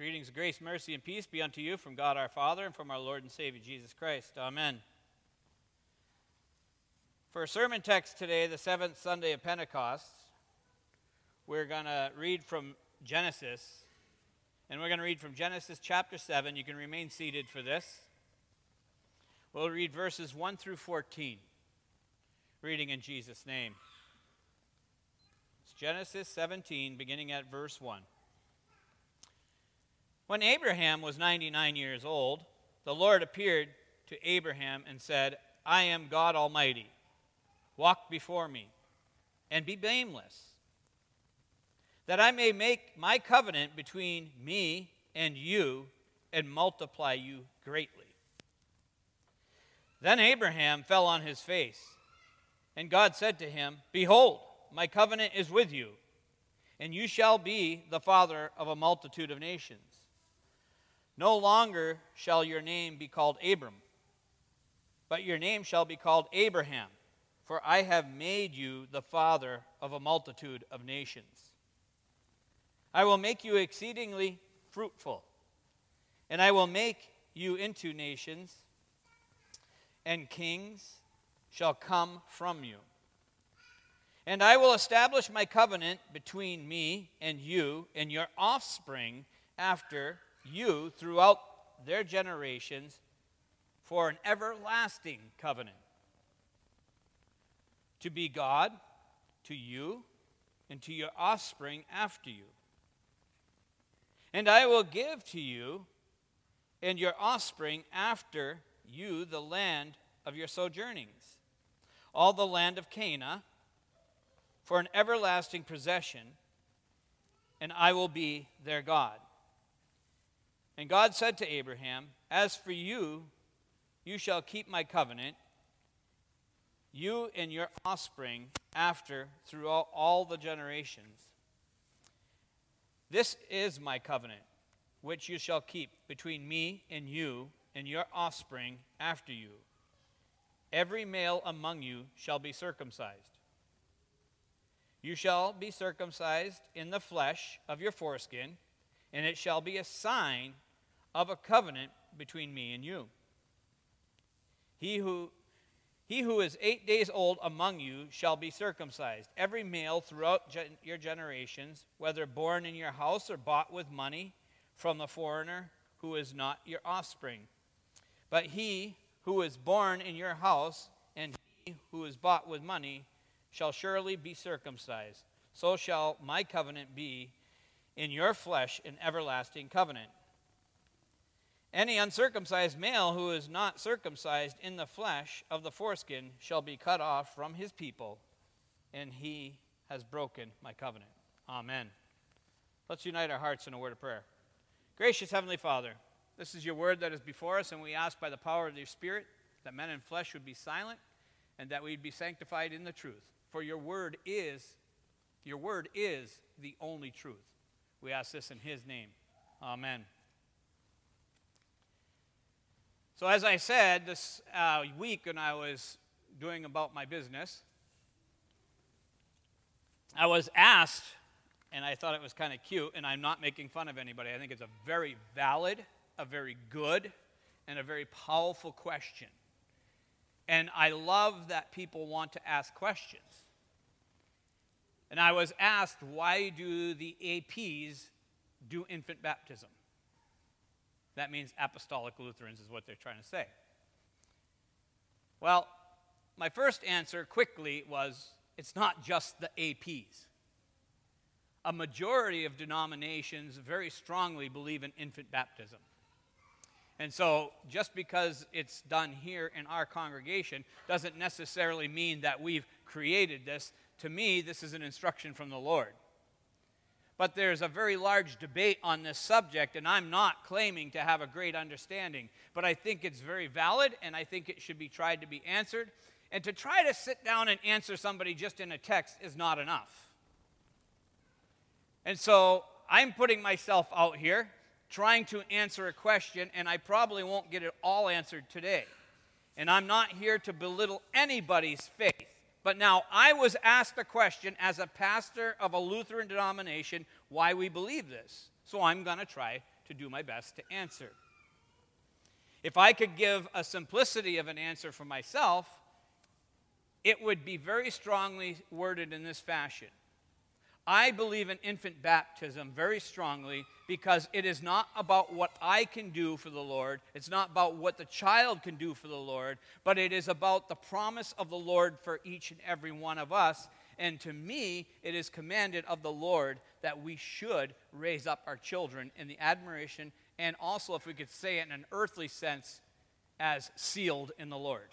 Greetings, grace, mercy, and peace be unto you from God our Father and from our Lord and Savior Jesus Christ. Amen. For our sermon text today, the seventh Sunday of Pentecost, we're going to read from Genesis. And we're going to read from Genesis chapter 7. You can remain seated for this. We'll read verses 1 through 14, reading in Jesus' name. It's Genesis 17, beginning at verse 1. When Abraham was 99 years old, the Lord appeared to Abraham and said, I am God Almighty. Walk before me and be blameless, that I may make my covenant between me and you and multiply you greatly. Then Abraham fell on his face, and God said to him, Behold, my covenant is with you, and you shall be the father of a multitude of nations. No longer shall your name be called Abram, but your name shall be called Abraham, for I have made you the father of a multitude of nations. I will make you exceedingly fruitful, and I will make you into nations, and kings shall come from you. And I will establish my covenant between me and you and your offspring after you throughout their generations for an everlasting covenant, to be God to you and to your offspring after you. And I will give to you and your offspring after you the land of your sojournings, all the land of Canaan, for an everlasting possession, and I will be their God. And God said to Abraham, As for you, you shall keep my covenant, you and your offspring after throughout all the generations. This is my covenant, which you shall keep between me and you and your offspring after you. Every male among you shall be circumcised. You shall be circumcised in the flesh of your foreskin, and it shall be a sign of a covenant between me and you. He who is 8 days old among you shall be circumcised, every male throughout your generations, whether born in your house or bought with money from the foreigner who is not your offspring. But he who is born in your house and he who is bought with money shall surely be circumcised. So shall my covenant be in your flesh, an everlasting covenant. Any uncircumcised male who is not circumcised in the flesh of the foreskin shall be cut off from his people, and he has broken my covenant. Amen. Let's unite our hearts in a word of prayer. Gracious Heavenly Father, this is your word that is before us, and we ask by the power of your Spirit that men and flesh would be silent and that we'd be sanctified in the truth. For your word is the only truth. We ask this in his name. Amen. So as I said, this week when I was doing about my business, I was asked, and I thought it was kind of cute, and I'm not making fun of anybody. I think it's a very valid, a very good, and a very powerful question. And I love that people want to ask questions. And I was asked, why do the APs do infant baptism? That means Apostolic Lutherans is what they're trying to say. Well, my first answer quickly was, it's not just the APs. A majority of denominations very strongly believe in infant baptism. And so just because it's done here in our congregation doesn't necessarily mean that we've created this. To me, this is an instruction from the Lord. But there's a very large debate on this subject, and I'm not claiming to have a great understanding. But I think it's very valid, and I think it should be tried to be answered. And to try to sit down and answer somebody just in a text is not enough. And so I'm putting myself out here, trying to answer a question, and I probably won't get it all answered today. And I'm not here to belittle anybody's faith. But now, I was asked a question as a pastor of a Lutheran denomination why we believe this. So I'm going to try to to do my best to answer. If I could give a simplicity of an answer for myself, it would be very strongly worded in this fashion. I believe in infant baptism very strongly because it is not about what I can do for the Lord. It's not about what the child can do for the Lord, but it is about the promise of the Lord for each and every one of us. And to me, it is commanded of the Lord that we should raise up our children in the admiration and also, if we could say it in an earthly sense, as sealed in the Lord.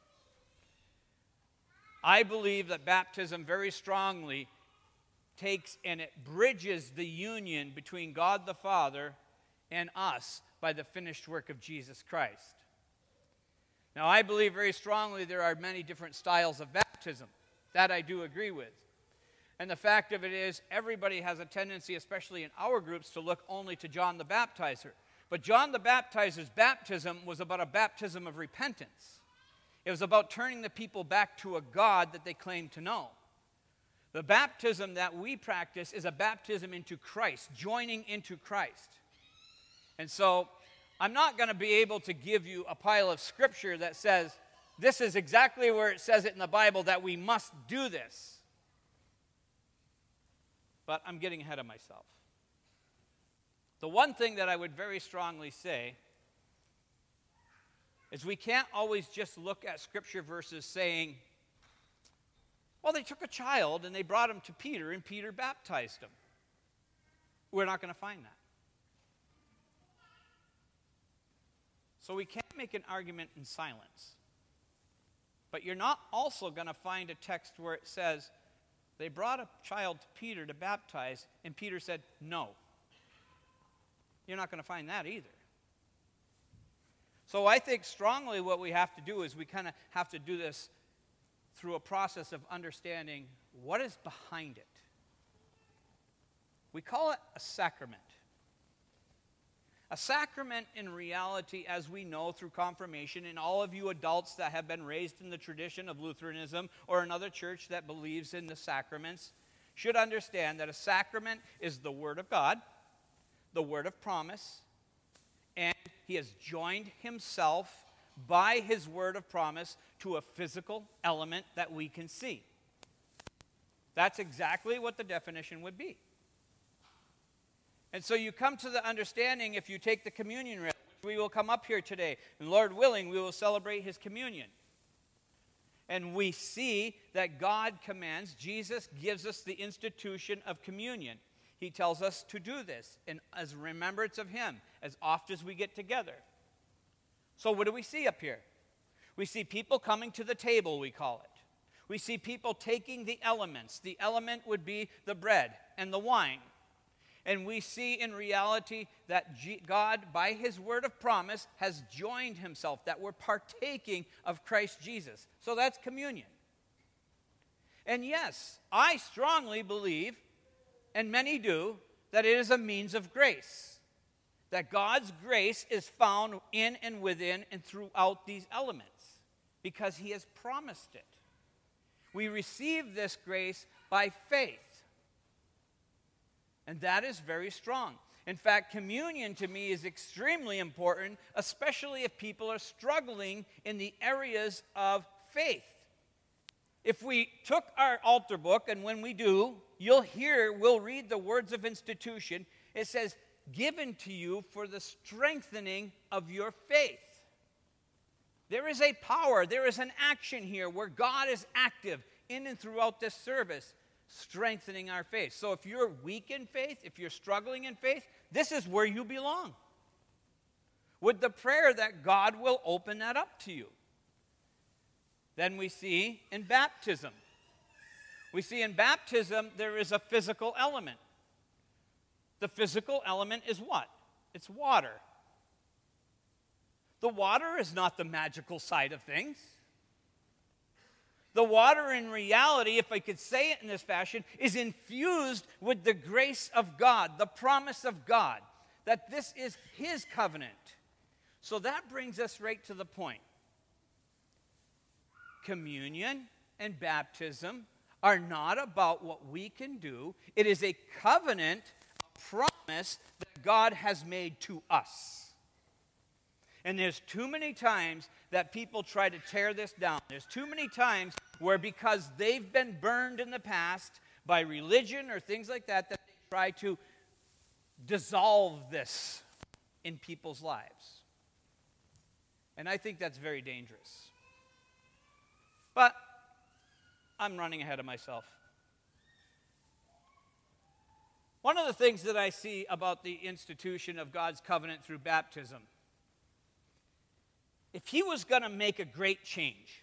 I believe that baptism very strongly takes and it bridges the union between God the Father and us by the finished work of Jesus Christ. Now, I believe very strongly there are many different styles of baptism. That I do agree with. And the fact of it is, everybody has a tendency, especially in our groups, to look only to John the Baptizer. But John the Baptizer's baptism was about a baptism of repentance. It was about turning the people back to a God that they claimed to know. The baptism that we practice is a baptism into Christ, joining into Christ. And so, I'm not going to be able to give you a pile of scripture that says, this is exactly where it says it in the Bible that we must do this. But I'm getting ahead of myself. The one thing that I would very strongly say is we can't always just look at scripture verses saying, well, they took a child and they brought him to Peter and Peter baptized him. We're not going to find that. So we can't make an argument in silence. But you're not also going to find a text where it says, they brought a child to Peter to baptize, and Peter said, no. You're not going to find that either. So I think strongly what we have to do is we kind of have to do this through a process of understanding what is behind it. We call it a sacrament. A sacrament in reality, as we know through confirmation, and all of you adults that have been raised in the tradition of Lutheranism or another church that believes in the sacraments, should understand that a sacrament is the Word of God, the Word of promise, and He has joined Himself by His Word of promise to a physical element that we can see. That's exactly what the definition would be. And so you come to the understanding, if you take the communion rail, which we will come up here today, and Lord willing, we will celebrate His communion. And we see that God commands, Jesus gives us the institution of communion. He tells us to do this, and as remembrance of Him, as oft as we get together. So what do we see up here? We see people coming to the table, we call it. We see people taking the elements. The element would be the bread and the wine. And we see in reality that God, by His word of promise, has joined Himself, that we're partaking of Christ Jesus. So that's communion. And yes, I strongly believe, and many do, that it is a means of grace. That God's grace is found in and within and throughout these elements, because He has promised it. We receive this grace by faith. And that is very strong. In fact, communion to me is extremely important, especially if people are struggling in the areas of faith. If we took our altar book, and when we do, we'll read the words of institution. It says, given to you for the strengthening of your faith. There is a power, there is an action here where God is active in and throughout this service, strengthening our faith. So if you're weak in faith, if you're struggling in faith, this is where you belong. With the prayer that God will open that up to you. Then we see in baptism. We see in baptism there is a physical element. The physical element is what? It's water. The water is not the magical side of things. The water in reality, if I could say it in this fashion, is infused with the grace of God, the promise of God, that this is His covenant. So that brings us right to the point. Communion and baptism are not about what we can do. It is a covenant of promise that God has made to us. And there's too many times that people try to tear this down. There's too many times where because they've been burned in the past by religion or things like that, that they try to dissolve this in people's lives. And I think that's very dangerous. But I'm running ahead of myself. One of the things that I see about the institution of God's covenant through baptism, if he was going to make a great change,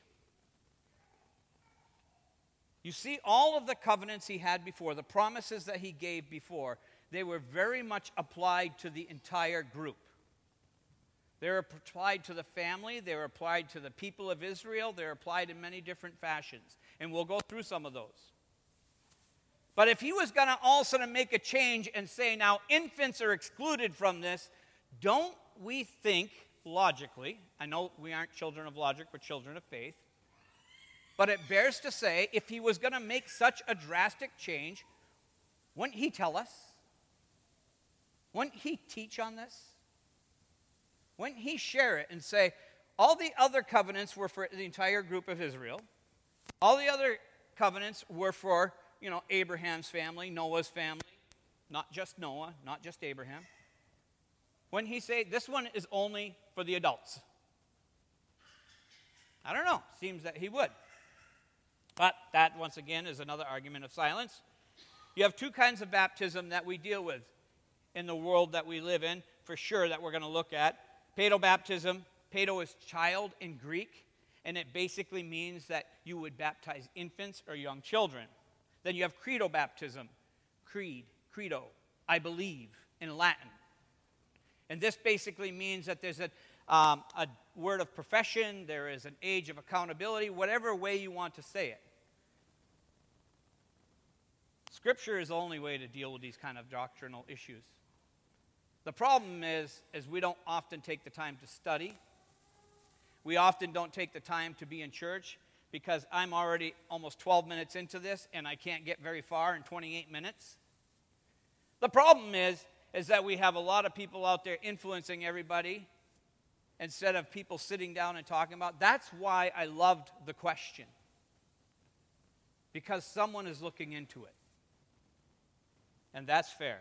you see all of the covenants he had before, the promises that he gave before, they were very much applied to the entire group. They were applied to the family, they were applied to the people of Israel, they were applied in many different fashions. And we'll go through some of those. But if he was going to all of a sudden make a change and say, now infants are excluded from this, don't we think logically, I know we aren't children of logic, we're children of faith, but it bears to say, if he was going to make such a drastic change, wouldn't he tell us? Wouldn't he teach on this? Wouldn't he share it and say, all the other covenants were for the entire group of Israel. All the other covenants were for, Abraham's family, Noah's family. Not just Noah, not just Abraham. Wouldn't he say, this one is only for the adults? I don't know. Seems that he would. But that, once again, is another argument of silence. You have two kinds of baptism that we deal with in the world that we live in, for sure, that we're going to look at. Paedobaptism. Paedo is child in Greek, and it basically means that you would baptize infants or young children. Then you have credobaptism. Creed, credo, I believe, in Latin. And this basically means that there's a word of profession, there is an age of accountability, whatever way you want to say it. Scripture is the only way to deal with these kind of doctrinal issues. The problem is we don't often take the time to study. We often don't take the time to be in church because I'm already almost 12 minutes into this and I can't get very far in 28 minutes. The problem is that we have a lot of people out there influencing everybody instead of people sitting down and talking about. That's why I loved the question. Because someone is looking into it. And that's fair.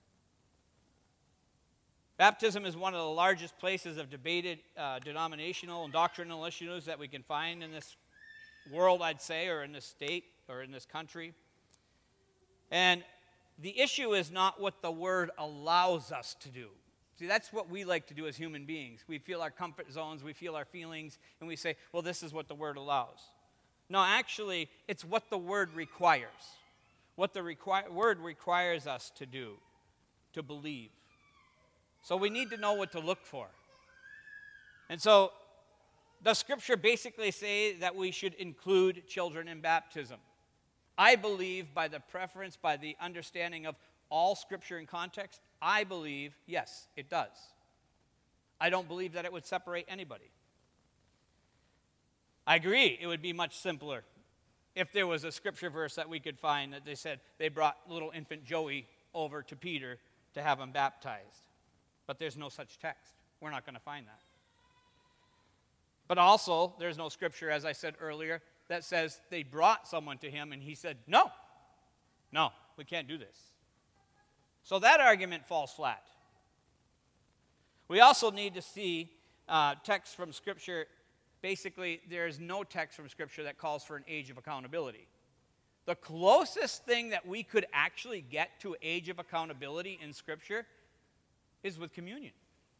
Baptism is one of the largest places of debated denominational and doctrinal issues that we can find in this world, I'd say, or in this state, or in this country. And the issue is not what the Word allows us to do. See, that's what we like to do as human beings. We feel our comfort zones, we feel our feelings, and we say, well, this is what the Word allows. No, actually, it's what the Word requires. What the Word requires us to do, to believe. So we need to know what to look for. And so, does Scripture basically say that we should include children in baptism? I believe by the preference, by the understanding of all Scripture in context, I believe, yes, it does. I don't believe that it would separate anybody. I agree, it would be much simpler if there was a Scripture verse that we could find that they said they brought little infant Joey over to Peter to have him baptized. But there's no such text. We're not going to find that. But also, there's no Scripture, as I said earlier, that says they brought someone to him and he said, no, we can't do this. So that argument falls flat. We also need to see text from Scripture. Basically, there is no text from Scripture that calls for an age of accountability. The closest thing that we could actually get to age of accountability in Scripture is with communion.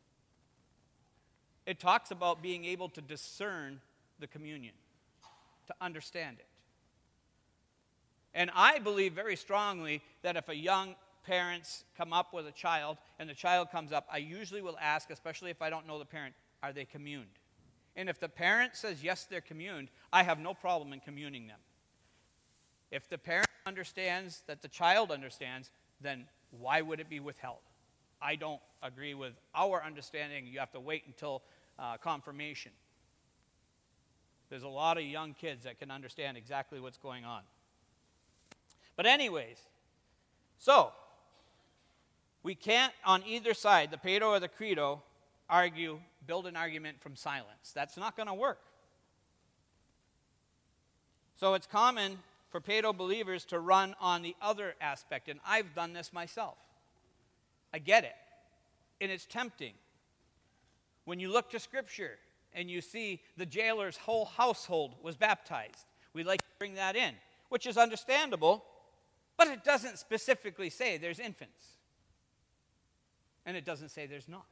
It talks about being able to discern the communion, to understand it. And I believe very strongly that if a young parents come up with a child and the child comes up, I usually will ask, especially if I don't know the parent, are they communed? And if the parent says yes, they're communed, I have no problem in communing them. If the parent understands that the child understands, then why would it be withheld? I don't agree with our understanding. You have to wait until confirmation. There's a lot of young kids that can understand exactly what's going on. But anyways, so We can't, on either side, the Pedo or the Credo, build an argument from silence. That's not going to work. So it's common for Pedo believers to run on the other aspect, and I've done this myself. I get it, and it's tempting. When you look to Scripture and you see the jailer's whole household was baptized, we like to bring that in, which is understandable, but it doesn't specifically say there's infants. And it doesn't say there's not.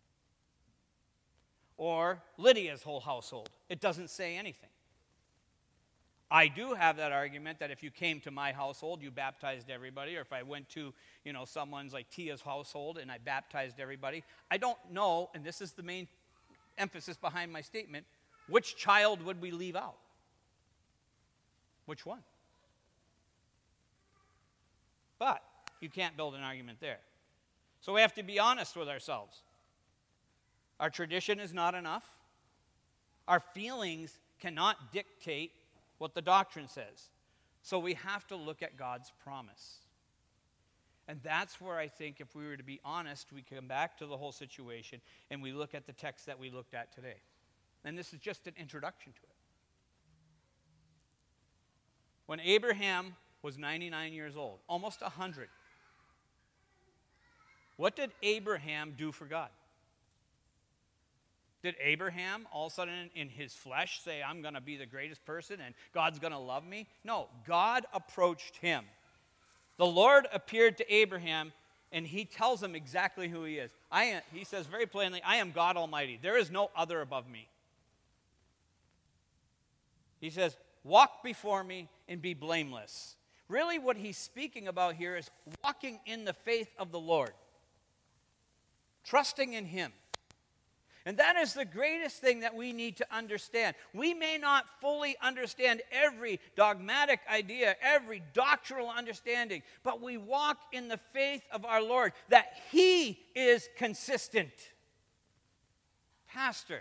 Or Lydia's whole household. It doesn't say anything. I do have that argument that if you came to my household, you baptized everybody, or if I went to, someone's like Tia's household and I baptized everybody. I don't know, and this is the main emphasis behind my statement, which child would we leave out? Which one? But you can't build an argument there. So we have to be honest with ourselves. Our tradition is not enough. Our feelings cannot dictate what the doctrine says. So we have to look at God's promise. And that's where I think if we were to be honest, we come back to the whole situation and we look at the text that we looked at today. And this is just an introduction to it. When Abraham was 99 years old, almost 100, what did Abraham do for God? Did Abraham all of a sudden in his flesh say, I'm going to be the greatest person and God's going to love me? No, God approached him. The Lord appeared to Abraham and he tells him exactly who he is. He says very plainly, I am God Almighty. There is no other above me. He says, walk before me and be blameless. Really what he's speaking about here is walking in the faith of the Lord. Trusting in him. And that is the greatest thing that we need to understand. We may not fully understand every dogmatic idea, every doctrinal understanding, but we walk in the faith of our Lord, that he is consistent. Pastor,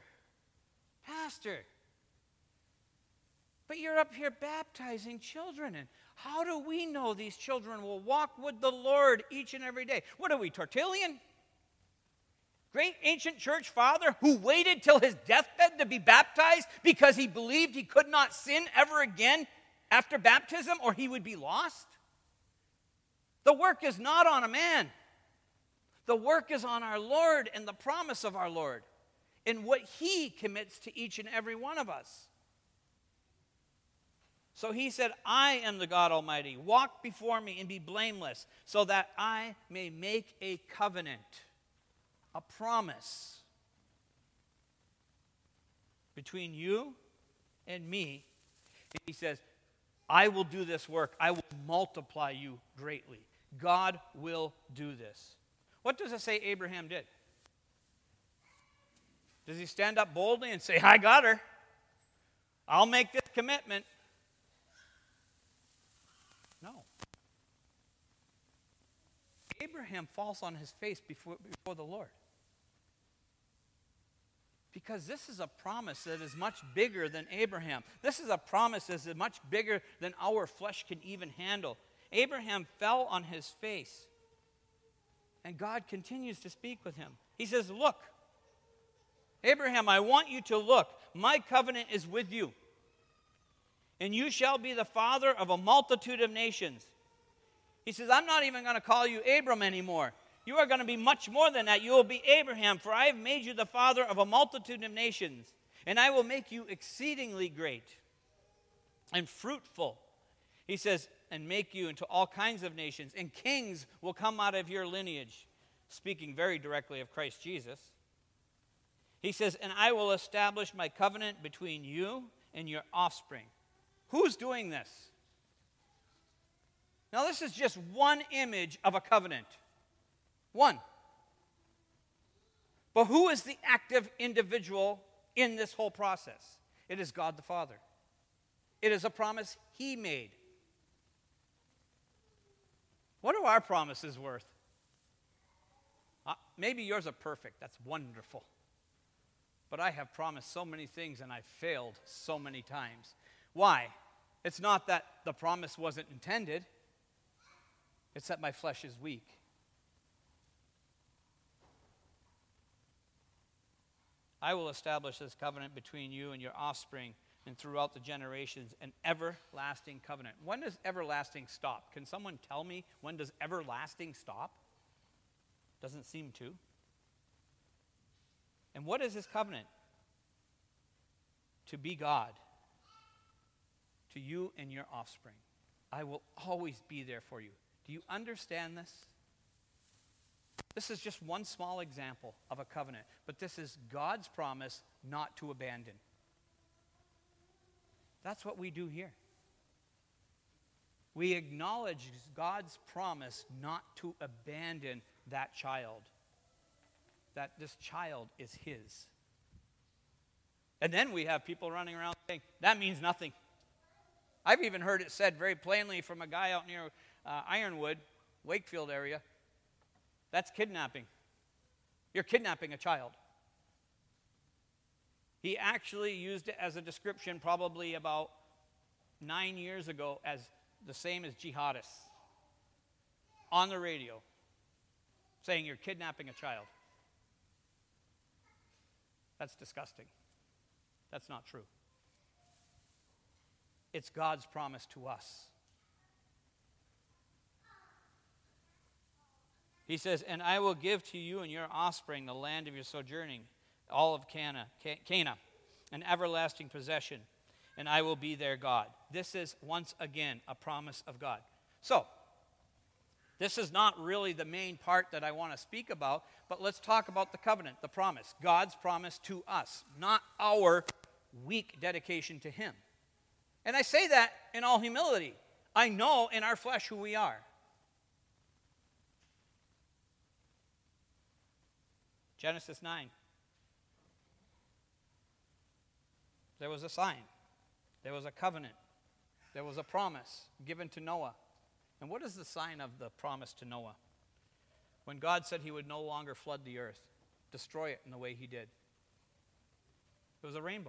but you're up here baptizing children, and how do we know these children will walk with the Lord each and every day? What are we, Tertullian? Great ancient church father who waited till his deathbed to be baptized because he believed he could not sin ever again after baptism or he would be lost? The work is not on a man. The work is on our Lord and the promise of our Lord and what he commits to each and every one of us. So he said, I am the God Almighty. Walk before me and be blameless so that I may make a covenant. A promise between you and me. And he says, I will do this work. I will multiply you greatly. God will do this. What does it say Abraham did? Does he stand up boldly and say, I got her. I'll make this commitment. No. Abraham falls on his face before the Lord. Because this is a promise that is much bigger than Abraham. This is a promise that is much bigger than our flesh can even handle. Abraham fell on his face. And God continues to speak with him. He says, look, Abraham, I want you to look. My covenant is with you. And you shall be the father of a multitude of nations. He says, I'm not even going to call you Abram anymore. You are going to be much more than that. You will be Abraham, for I have made you the father of a multitude of nations, and I will make you exceedingly great and fruitful. He says, and make you into all kinds of nations, and kings will come out of your lineage, speaking very directly of Christ Jesus. He says, and I will establish my covenant between you and your offspring. Who's doing this? Now, this is just one image of a covenant. One. But who is the active individual in this whole process? It is God the Father. It is a promise he made. What are our promises worth? Maybe yours are perfect. That's wonderful. But I have promised so many things and I've failed so many times. Why? It's not that the promise wasn't intended. It's that my flesh is weak. I will establish this covenant between you and your offspring and throughout the generations, an everlasting covenant. When does everlasting stop? Can someone tell me when does everlasting stop? Doesn't seem to. And what is his covenant? To be God to you and your offspring. I will always be there for you. Do you understand this? This is just one small example of a covenant, but this is God's promise not to abandon. That's what we do here. We acknowledge God's promise not to abandon that child, that this child is his. And then we have people running around saying, that means nothing. I've even heard it said very plainly from a guy out near Ironwood, Wakefield area, that's kidnapping. You're kidnapping a child. He actually used it as a description probably about 9 years ago as the same as jihadists on the radio, saying you're kidnapping a child. That's disgusting. That's not true. It's God's promise to us. He says, and I will give to you and your offspring the land of your sojourning, all of Canaan, an everlasting possession, and I will be their God. This is, once again, a promise of God. So, this is not really the main part that I want to speak about, but let's talk about the covenant, the promise. God's promise to us, not our weak dedication to him. And I say that in all humility. I know in our flesh who we are. Genesis 9. There was a sign. There was a covenant. There was a promise given to Noah. And what is the sign of the promise to Noah? When God said he would no longer flood the earth, destroy it in the way he did. It was a rainbow.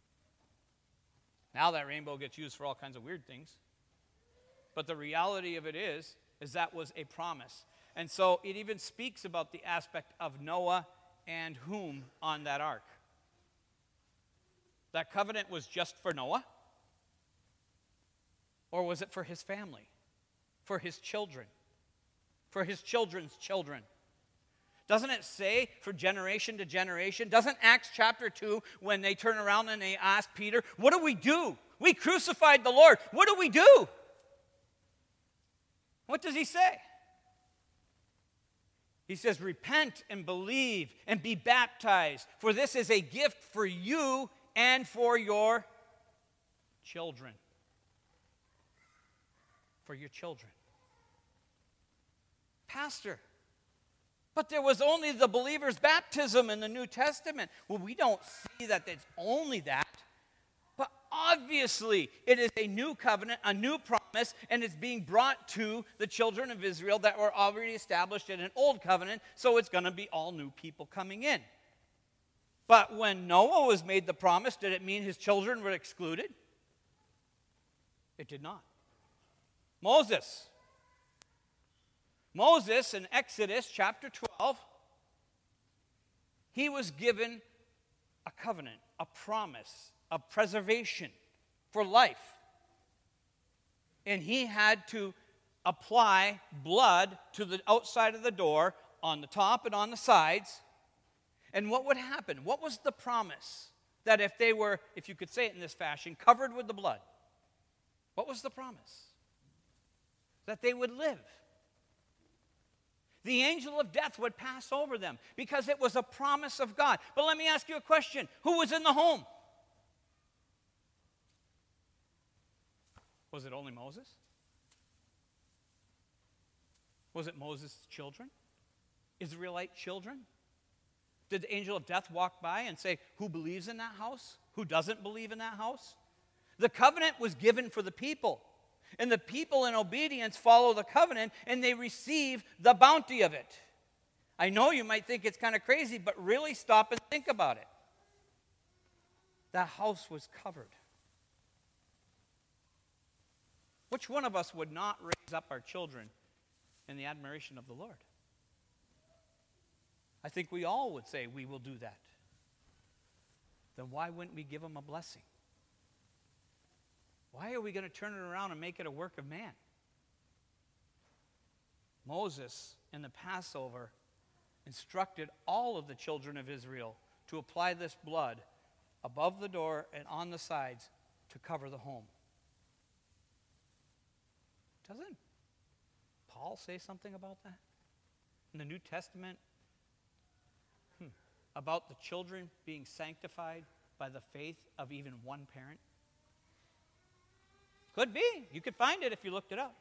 Now that rainbow gets used for all kinds of weird things. But the reality of it is that was a promise. And so it even speaks about the aspect of Noah and whom on that ark. That covenant was just for Noah? Or was it for his family? For his children? For his children's children? Doesn't it say for generation to generation? Doesn't Acts chapter 2, when they turn around and they ask Peter, what do we do? We crucified the Lord. What do we do? What does he say? He says, repent and believe and be baptized, for this is a gift for you and for your children. For your children. Pastor, but there was only the believer's baptism in the New Testament. Well, we don't see that it's only that. But obviously, it is a new covenant, a new promise, and it's being brought to the children of Israel that were already established in an old covenant, so it's going to be all new people coming in. But when Noah was made the promise, did it mean his children were excluded? It did not. Moses in Exodus chapter 12, he was given a covenant, a promise of preservation for life. And he had to apply blood to the outside of the door, on the top and on the sides. And what would happen? What was the promise? That if they were, if you could say it in this fashion, covered with the blood. What was the promise? That they would live. The angel of death would pass over them because it was a promise of God. But let me ask you a question. Who was in the home? Was it only Moses? Was it Moses' children? Israelite children? Did the angel of death walk by and say, who believes in that house? Who doesn't believe in that house? The covenant was given for the people. And the people in obedience follow the covenant and they receive the bounty of it. I know you might think it's kind of crazy, but really stop and think about it. That house was covered. Which one of us would not raise up our children in the admiration of the Lord? I think we all would say we will do that. then why wouldn't we give them a blessing? Why are we going to turn it around and make it a work of man? Moses, in the Passover, instructed all of the children of Israel to apply this blood above the door and on the sides to cover the home. Doesn't Paul say something about that in the New Testament? About the children being sanctified by the faith of even one parent? Could be. You could find it if you looked it up.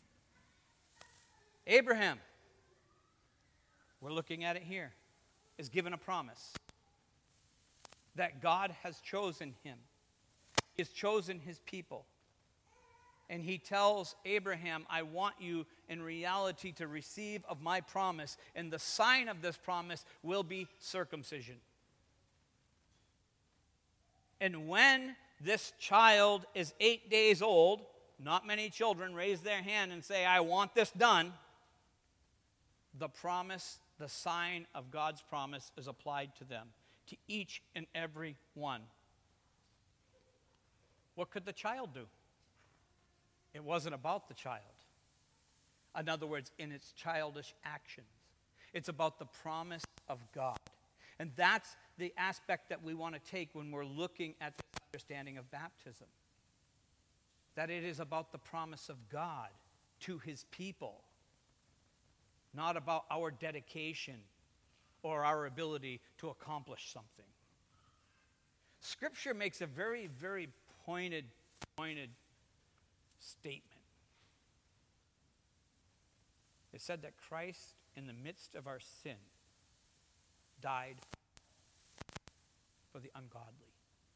Abraham, we're looking at it here, is given a promise that God has chosen him. He has chosen his people. And he tells Abraham, I want you in reality to receive of my promise, and the sign of this promise will be circumcision. And when this child is 8 days old, not many children raise their hand and say, I want this done. The promise, the sign of God's promise is applied to them, to each and every one. What could the child do? It wasn't about the child. In other words, in its childish actions. It's about the promise of God. And that's the aspect that we want to take when we're looking at the understanding of baptism. That it is about the promise of God to his people, not about our dedication or our ability to accomplish something. Scripture makes a very, very pointed statement. It said that Christ, in the midst of our sin, died for the ungodly.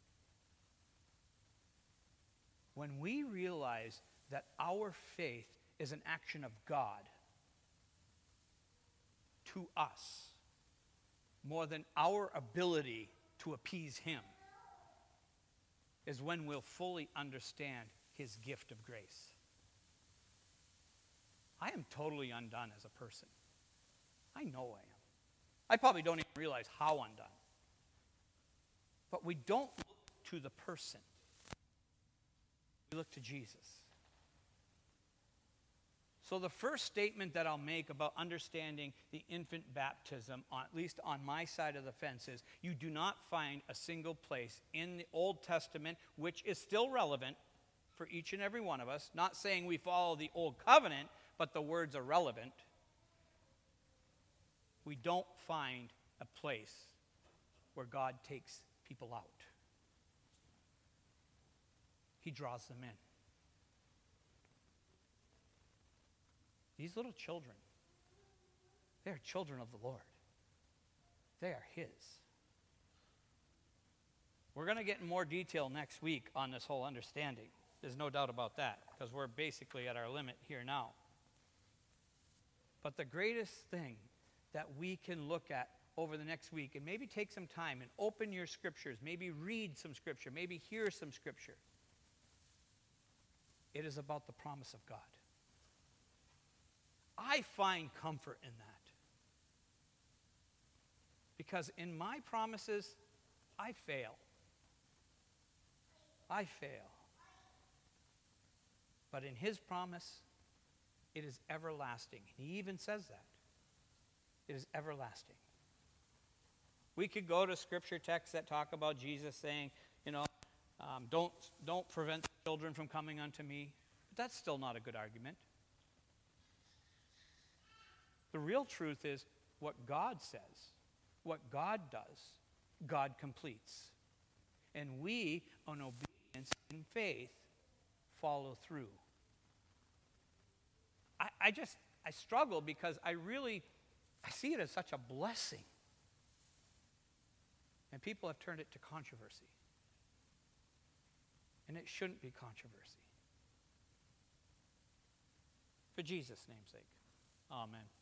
When we realize that our faith is an action of God to us, more than our ability to appease him, is when we'll fully understand his gift of grace. I am totally undone as a person. I know I am. I probably don't even realize how undone. But we don't look to the person. We look to Jesus. So the first statement that I'll make about understanding the infant baptism, at least on my side of the fence, is you do not find a single place in the Old Testament, which is still relevant for each and every one of us, not saying we follow the Old Covenant, but the words are relevant. We don't find a place where God takes people out. He draws them in. These little children, they are children of the Lord. They are his. We're going to get in more detail next week on this whole understanding. There's no doubt about that, because we're basically at our limit here now. But the greatest thing that we can look at over the next week, and maybe take some time and open your scriptures, maybe read some scripture, maybe hear some scripture. It is about the promise of God. I find comfort in that. Because in my promises, I fail. I fail. But in his promise, it is everlasting. He even says that. It is everlasting. We could go to scripture texts that talk about Jesus saying, don't prevent children from coming unto me. But that's still not a good argument. The real truth is what God says, what God does, God completes. And we, on obedience and faith, follow through. I struggle because I see it as such a blessing. And people have turned it to controversy. And it shouldn't be controversy. For Jesus' name's sake, amen.